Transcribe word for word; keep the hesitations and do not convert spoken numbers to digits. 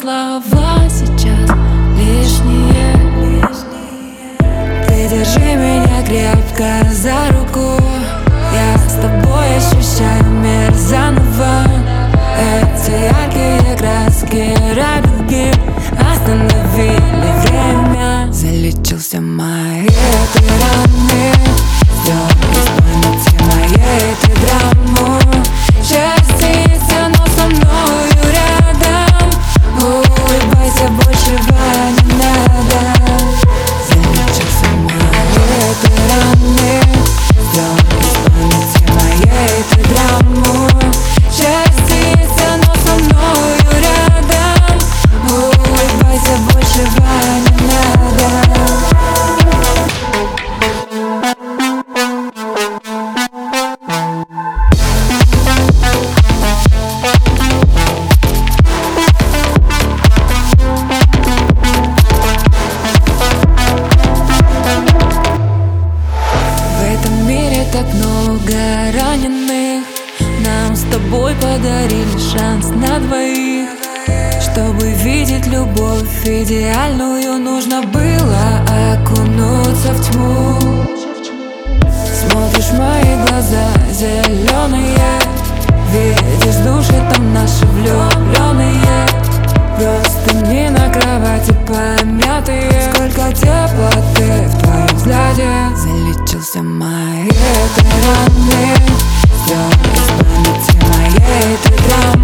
слова сейчас лишние. Ты держи меня крепко за руку, я с тобой ощущаю мир заново. Эти яркие краски радуги остановили время. Залечил все мои ты раны, стер из памяти моей ты драму. Счастье есть оно со мною рядом. Улыбайся, большего не надо. Залечил все мои ты раны, стер из памяти моей ты драму. Счастье есть оно со мною рядом. Улыбайся, большего не надо. Так много раненых, нам с тобой подарили шанс на двоих. Чтобы видеть любовь идеальную, нужно было окунуться в тьму. Смотришь в мои глаза зеленые, видишь души там наши влюбленные. Просто не на кровати помятые. Сколько теплоты в твоем взгляде. Залечился мои ты раны, стер из памяти моей ты драмы.